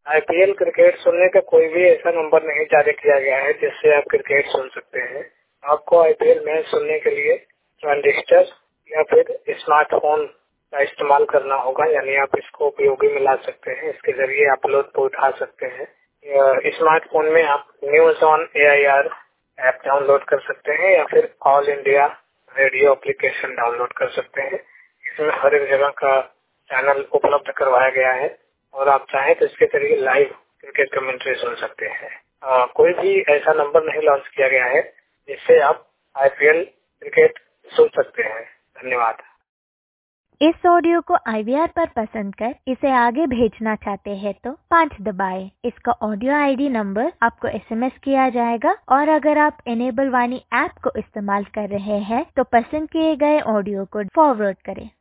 IPL cricket सुनने का कोई भी ऐसा नंबर नहीं जारी किया गया है जिससे आप क्रिकेट सुन सकते हैं। आपको आईपीएल मैच सुनने के लिए ट्रांजिस्टर या फिर स्मार्टफोन का इस्तेमाल करना होगा, यानी आप इसको उपयोगी में ला सकते हैं। इसके जरिए आप लोड को उठा सकते हैं। स्मार्टफोन में आप news on AIR app download कर सकते हैं या फिर all India radio application download कर सकते हैं। इसमें हर एक जगह का चैनल उपलब्ध करवाया गया है और आप चाहें तो इसके जरिए लाइव क्रिकेट कमेंट्री सुन सकते हैं। कोई भी ऐसा नंबर नहीं लॉन्च किया गया है जिससे आप आईपीएल क्रिकेट सुन सकते हैं। धन्यवाद। इस ऑडियो को IVR पर पसंद कर इसे आगे भेजना चाहते हैं तो 5 दबाएं। इसका ऑडियो ID नंबर आपको SMS किया जाएगा और अगर आप इनेबल वाणी ऐप को इस्तेमाल कर रहे हैं तो पसंद किए गए ऑडियो को फॉरवर्ड करें।